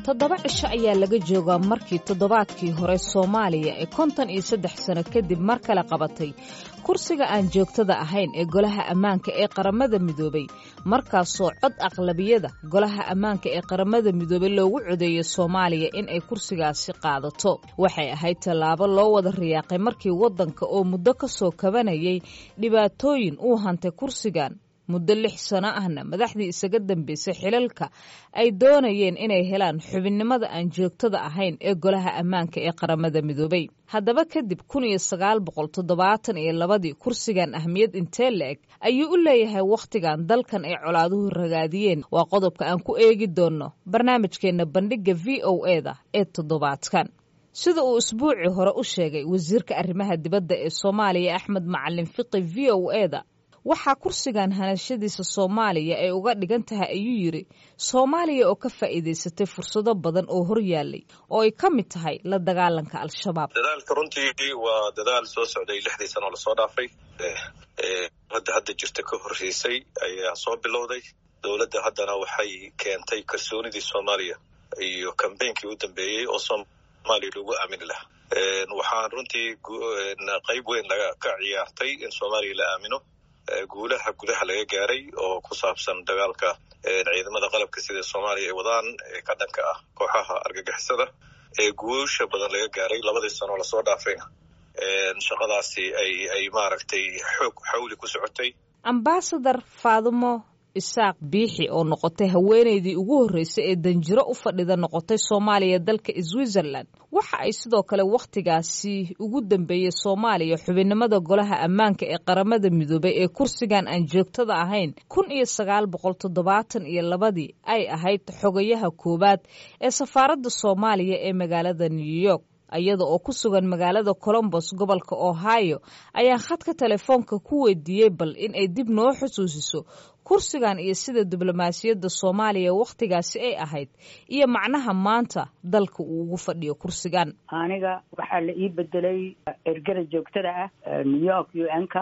toddoba cisho ayaa laga joogaa markii toddobaadkii hore Soomaaliya ee 53 sano kadib mar kale qabatay kursiga aan joogtada ahayn ee golaha ammaanka ee qaramada midoobay markaasoo cod aqlabiyada golaha ammaanka ee qaramada midoobay loogu codeeyay Soomaaliya in ay kursigaasi qaadato waxay ahayd tallaabo loo wada riyaaqay markii wadanka oo muddo ka soo kabanayay dhibaatooyin uu hantay kursigan muddo 6 sano ahna madaxdii isaga dambeysay xilalka ay doonayeen inay helaan xubinnimada aan joogtada ahayn ee golaha ammaanka ee qaramada midoobay haddaba kadib 1972 kursigan ahmiyad intee le'eg ayuu u leeyahay wakhtigan dalkan ay colaaduhu ragaadiyeen waa qodobka aan ku eegi doonno barnaamijkeena bandhiga VOA-da ee toddobaadkan sida uu isbuucii hore u sheegay wasiirka arrimaha dibadda ee Soomaaliya Axmed Macalin Fiqi VOA-da waxaa kursigan hanashadiisa Soomaaliya ay uga dhigan tahay ayuu yiri Soomaaliya oo ka faa'iideysatay fursado badan oo hor yaalay oo ay ka mid tahay la dagaalanka al-shabaab. Dadaalka runtii waa dadaal soo socday 6 sano la soo dhaafay hadda jirta ka horreysay ayaa soo bilowday dawladda haddana waxay keentay kalsoonidii Soomaaliya iyo campaign-kii u dambeeyay oo Soomaaliya lagu aamini lahaa waxaan runtii qayb weyn ka ciyaartay in Soomaaliya la aamino guulaha gudaha laga gaaray oo ku saabsan dagaalka ciidamada qalabka sida Soomaaliya ay wadaan ka dhanka ah kooxaha argagixisada guusha badan laga gaaray 2 sano la soo dhaafay shaqadaasi ay maaragtay xawli ku socotay. Ambassador Faadumo Isaaq Biixi oo noqotay haweeneydii ugu horeysay ee danjiro u fadhida noqotay Soomaaliya dalka Switzerland waxa ay sidoo kale waqtigaasi ugu dambeeyay Soomaaliya xubinnimada golaha ammaanka ee qaramada midoobay ee kursigan aan joogtada ahayn 1972 ay ahayd xogayaha koobaad ee safaaradda Soomaaliya ee magaalada New York ayada oo ku sugan magaalada Columbus gobolka Ohio ayaa khadka telefoonka ku weydiiyay bal in ay dib noo xusuusiso kursigan iyo sida diblomaasiyadda Soomaaliya waqtigaasi ay ahayd iyo macnaha maanta dalka uu ugu fadhiyo kursigan. Aniga waxa la ii bedelay ergada joogtada ah New York UN-ka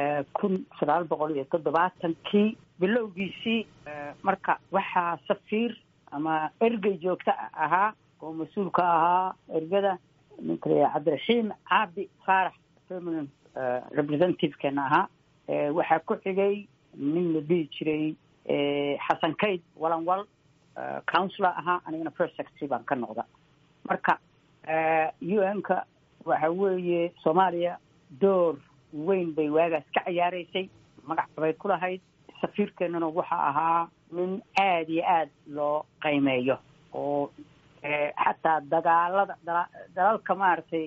1970kii bilowgiisii marka waxa safiir ama ergay joogta ahaa oo mas'uulka ahaa ergada Cabdiraxiim Caabi Faarax permanent representative-kana ahaa waxa ku xigay nin la dhihi jiray Xasan Kayd Walanwal counselor ahaa anigana first secretary baan ka noqda marka UN-ka waxa weeye Soomaaliya door weyn bay waagaas ka ciyaaraysay magac bay ku lahayd safiirkeenana waxa ahaa nin aad iyo aad loo qiimeeyo oo xataa dalalka maaragtay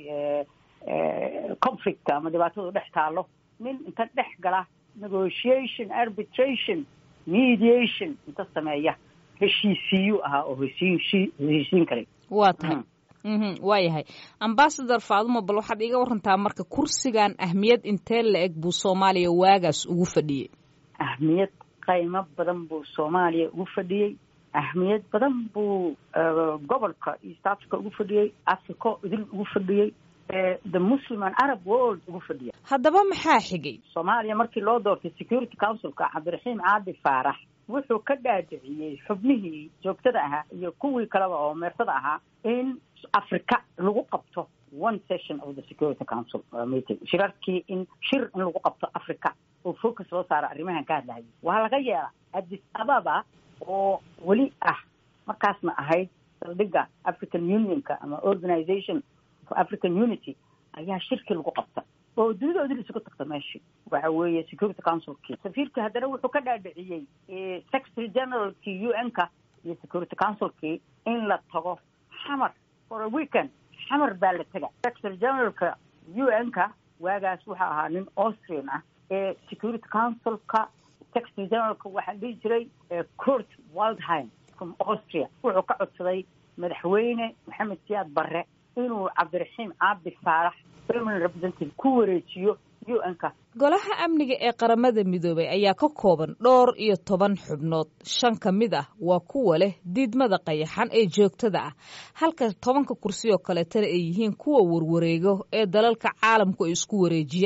conflict ama dhibaatadu dhex taalo nin inta dhex gala negotiation arbitration mediation inta sameeya heshiisiyo ahaa oo heshiisiin karay waa tahay waayahay Ambassador Faadumo bal waxaad iga warantaa marka kursigan ahmiyad intee le'eg buu Soomaaliya waagaas ugu fadhiyay ahmiyad qiimo badan buu Soomaaliya ugu fadhiyay ahmiyad badan buu gobolka East Africa ugu fadhiyay Africa idil ugu fadhiyay the Muslim and Arab world ugu fadhiyay haddaba maxaa xigay Soomaaliya markii loo doortay Security Council-ka Cabdiraxiim Caabi Faarax wuxuu ka dhaadhiciyay xubnihii joogtada ahaa iyo kuwii kaleba oo meertada ahaa in Africa lagu qabto one session of the Security Council meeting shirarkii in lagu qabto Africa oo focus loo saaro arrimahan ka hadlayay waa laga yeelaa Addis Ababa oo wali markaasna ahayd saldhigga African Unionka ama Organization for African Unity ayaa shirki lagu qabta oo dunida isugu tagta meeshii waxa weeye Security Council-kii safiirka haddana wuxuu ka dhaadhiciyay Secretary General-kii UN-ka iyo Security Council-kii in la tago Xamar for a weekend Xamar baa la taga Secretary General-ka UN-ka waagaas waxa ahaa nin Austrian ah Security Council-ka Secretary General-ka waxaa dhihi jiray Kurt Waldheim from Austria wuxuu ka codsaday madaxweyne Maxamed Siyaad Barre inuu Cabdiraxiim Caabi Faarax permanent representative ku wareejiyo UN-ka golaha amniga ee qaramada midoobay ayaa ka kooban 12 xubnood 5 ka mid ah waa kuwa leh diidmada qayaxan ee joogtada ah halka 10 kursi oo kale ay yihiin kuwa warwareego ee dalalka caalamku ay isku wareejiyaan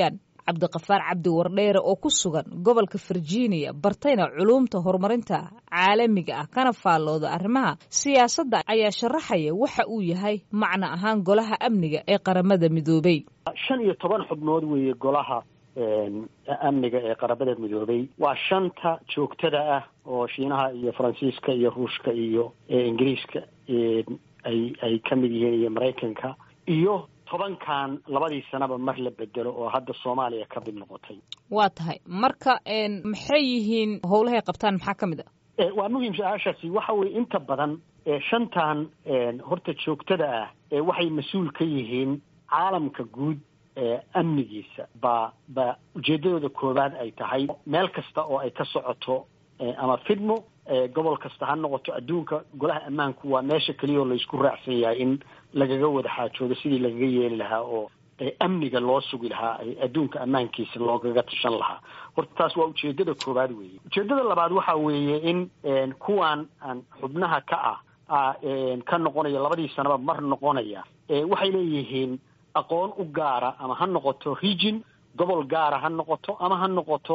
cabdiqafaar cabdi wardheere oo ku sugan gobolka Virginia bartayna culuumta horumarinta caalamiga ah kana faallooda arrimaha siyaasadda ayaa sharaxaya waxa uu yahay macno ahaan golaha amniga ee qaramada midoobay. 15 xubnood weeye golaha amniga ee qaramada midoobay. waa 5 joogtada ah oo Shiinaha iyo Faransiiska iyo Ruushka iyo Ingiriiska ay ka mid yihiin iyo Mareykanka iyo 10kan labadii sanaba mar la bedelo oo hadda Soomaaliya ka mid noqotay. waa tahay marka maxay yihiin howlaha qabtaan maxaa ka mid ah? waa muhiim shaqaashaasi waxa weeye inta badan 5tan horta joogtada ah waxay mas'uul ka yihiin caalamka guud amnigiisa ba ujeedadooda koobaad ay tahay meel kasta oo ay ka socoto ama fidmo gobol kasta ha noqoto adduunka golaha ammaanku waa meesha kaliya oo la isku raacsan yahay in lagaga wada xaajoodo sidii lagaga yeeli lahaa oo amniga loo sugi lahaa adduunka ammaankiisa loogaga tashan lahaa. horta taas waa ujeedada koobaad weeye. ujeedada labaad waxa weeye in kuwan aan xubnaha ka ka noqonaya labadii sanaba mar noqonaya waxay leeyihiin aqoon u gaara ama ha noqoto region gobol gaara ha noqoto ama ha noqoto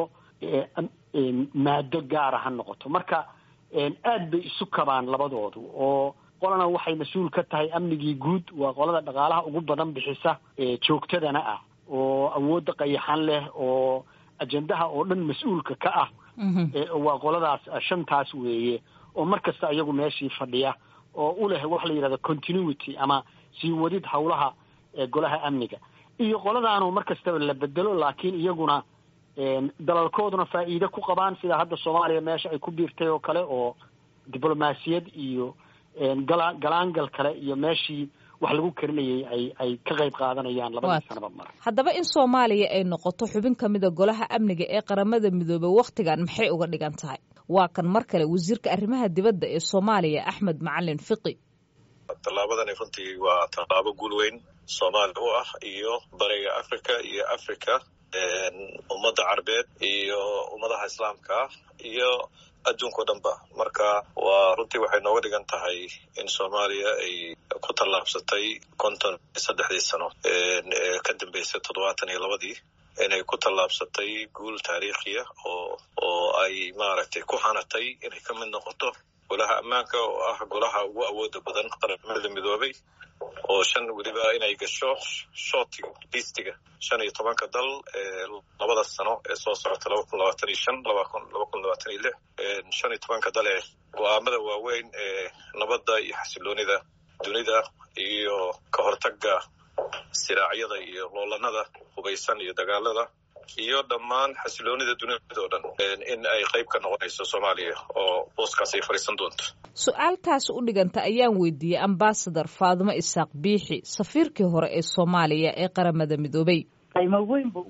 maado gaara ha noqoto. marka aad bay isu kabaan labadoodu oo qolana waxay mas'uul ka tahay amnigii guud waa qolada dhaqaalaha ugu badan bixisa joogtadana ah oo awoodda qayaxan leh oo ajendaha oo dhan mas'uulka ka ah waa qoladaas 5taas weeye oo markasta iyagu meeshii fadhiya oo u leh wax la yiraahdo continuity ama sii wadid hawlaha golaha amniga. iyo qoladaanu markastaba la bedelo laakiin iyaguna dalalkooduna faa'iido ku qabaan sida hadda Soomaaliya meesha ay ku biirtay oo kale oo diblomaasiyad iyo galaangal kale iyo meeshii wax lagu karinayay ay ka qayb qaadanayaan labadii sanaba mar. haddaba in Soomaaliya ay noqoto xubin ka mid ah golaha amniga ee qaramada midoobay waqtigan maxay uga dhigan tahay? waa kan mar kale wasiirka arrimaha dibadda ee Soomaaliya Axmed Macalin Fiqi. tallaabadani runtii waa tallaabo guul weyn Soomaaliya u ah iyo bariga Afrika iyo Afrika ummadda Carbeed iyo ummadaha Islaamka iyo adduunka dhanba. marka waa runtii waxay nooga dhigan tahay in Soomaaliya ay ku tallaabsatay 53 sano ka dambeysay 72 inay ku tallaabsatay guul taariikhiya oo ay maaragtay ku hanatay inay ka mid noqoto golaha ammaanka oo ah golaha ugu awooda badan qaramada midoobay oo 5 waliba inay gasho shootiga listiga 15 dal labada sano ee soo socota 2025 2026 15 dal ee go'aamada waaweyn ee nabadda iyo xasiloonida dunida iyo ka hortagga siraacyada iyo loolanada hubaysan iyo dagaalada iyo dhammaan xasiloonida dunida oo dhan in ay qayb ka noqonayso Soomaaliya oo booskaas ay fariisan doonto. su'aaltaas u dhiganta ayaan weydiiyey Ambassador Faadumo Isaaq Biixi safiirkii hore ee Soomaaliya ee qaramada midoobay. qiimo weyn buu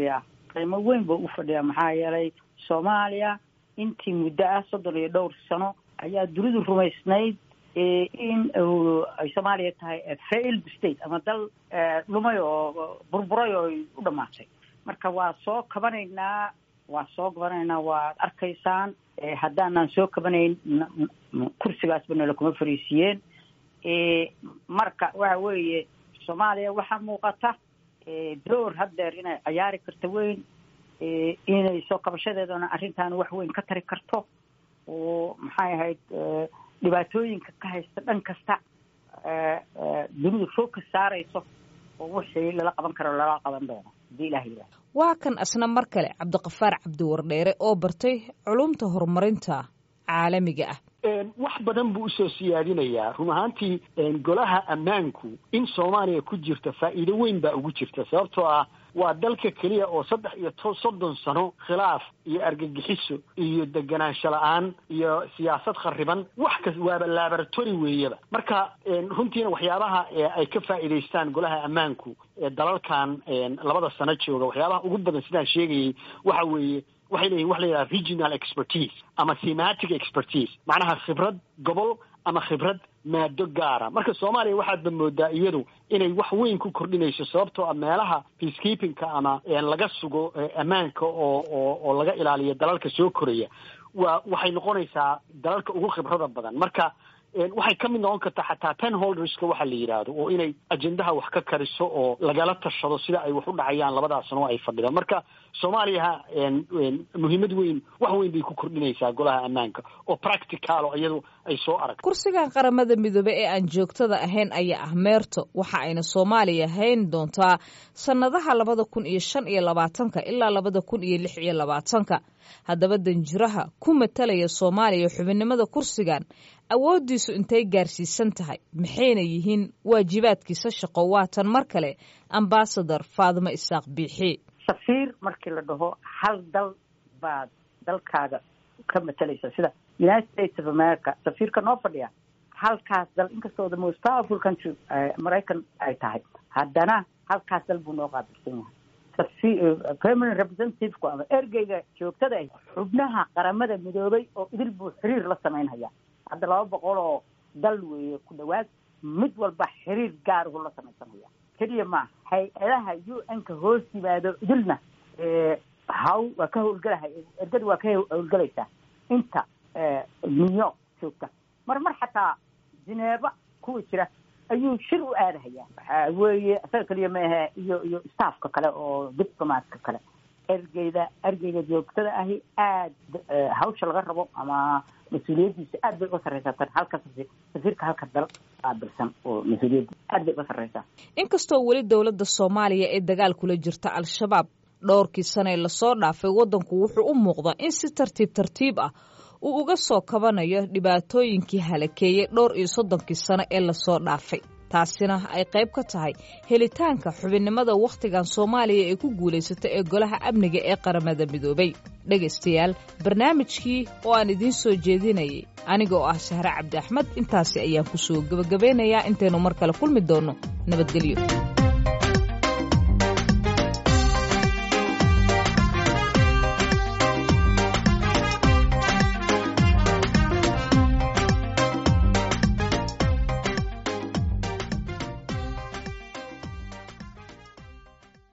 u fadhiyaa maxaa yeelay Soomaaliya intii muddo 32 sano ayaa dunidu rumaysnayd in ay Soomaaliya tahay failed state ama dal lumay oo burburay oo u dhamaatay. marka waa soo kabanaynaa waad arkaysaan haddaanan soo kabanayn kursigaasba nala kuma fariisiyeen. marka waxa weeye Soomaaliya waxaa muuqata door haddeer inay ciyaari karto weyn inay soo kabashadeedana arrintan wax weyn ka tari karto oo maxay ahayd dhibaatooyinka ka haysta dhan kasta dunidu focus saarayso oo wixii lala qaban karo lala qaban doono hadii Ilaahay yiraahdo. waa kan asna mar kale Cabdiqafaar Cabdi Wardheere oo bartay culuumta horumarinta caalamiga ah. wax badan buu soo siyaadinayaa run ahaantii golaha ammaanku in Soomaaliya ku jirta faa'iido weyn baa ugu jirta sababtoo ah waa dalka kaliya oo 30 sano khilaaf iyo argagixiso iyo deganaansho la'aan iyo siyaasad khariban wax ka waaba laboratory weeyaba. marka runtiina waxyaabaha ay ka faa'iideystaan golaha ammaanku dalalkan labada sano jooga waxyaabaha ugu badan sidaan sheegayay waxa weeye waxay leeyihiin wax la yiraahdo regional expertise ama thematic expertise macnaha khibrad gobol ama khibrad maado gaara. marka Soomaaliya waxaad moodaa iyadu inay wax weyn ku kordhinayso sababtoo ah meelaha peacekeepingka ama laga sugo ammaanka oo laga ilaaliyo dalalka soo koraya waxay noqonaysaa dalalka ugu khibrada badan. marka waxay ka mid noqon kartaa xataa penholderska waxa la yidhaahdo oo inay ajendaha wax ka kariso oo lagala tashado sida ay wax u dhacayaan labadaas sano ay fadhidaan marka soomaaliya muhiimad weyn wax weyn bay ku kordhinaysaa golaha ammaanka oo practicalo iyadu ay soo aragto kursigan qaramada midoobey ee aan joogtada ahayn ayaa ah meerto waxa ayna soomaaliya hayn doontaa sannadaha 2025 ilaa 2026 haddaba danjiraha ku matalaya soomaaliya xubinnimada kursigan awooddiisu intay gaarsiisan tahay maxayna yihiin waajibaadkiisa shaqo waatan mar kale ambasador faadimo isaaq biixi safiir markii la dhaho hal dal baad dalkaaga ka matalaysa sida United States of America safiirka noo fadhiya halkaas dal inkastoo the most powerful country American ay tahay haddana halkaas dal buu noo qaabilsan yahay permanent representative ku ama ergeyga joogtada ah xubnaha qaramada midoobay oo idil buu xiriir la sameynaya hadda 200 oo dal weeye ku dhawaad mid walba xiriir gaar ah la sameynaya kaliya ma hay-adaha UN-ka hoos yimaado idilna waa ka howlgalahay ergadu waa ka howlgalaysaa inta New York joogta mar xataa Geneva kuwa jira ayuu shir u aadahayaa waxaa weeye asaga kaliya maaha iyo staffka kale oo diplomatka kale ergeyga joogtada ahi aad hawsha laga rabo ama mas-uuliyaddiisa aad bay uga sarreysaa halka safiirka halka dal qaabilsan oo mas-uuliyadda aad bay uga sarreysaa inkastoo weli dowladda soomaaliya ee dagaal kula jirta al-shabaab dhowrkii sane lasoo dhaafay waddanku wuxuu u muuqdaa in si tartiib ah uu uga soo kabanayo dhibaatooyinkii halakeeyey 30 sano ee lasoo dhaafay taasina ay qayb ka tahay helitaanka xubinnimada wakhtigan Soomaaliya ee ku guuleysatay ee golaha amniga ee qaramada midoobay dhageystayaal barnaamijkii oo aan idin soo jeedinayay aniga oo ah Shahra Cabdi Axmed intaasi ayaan ku soo gabagabeynayaa intaynu mar kale kulmi doono nabadgelyo.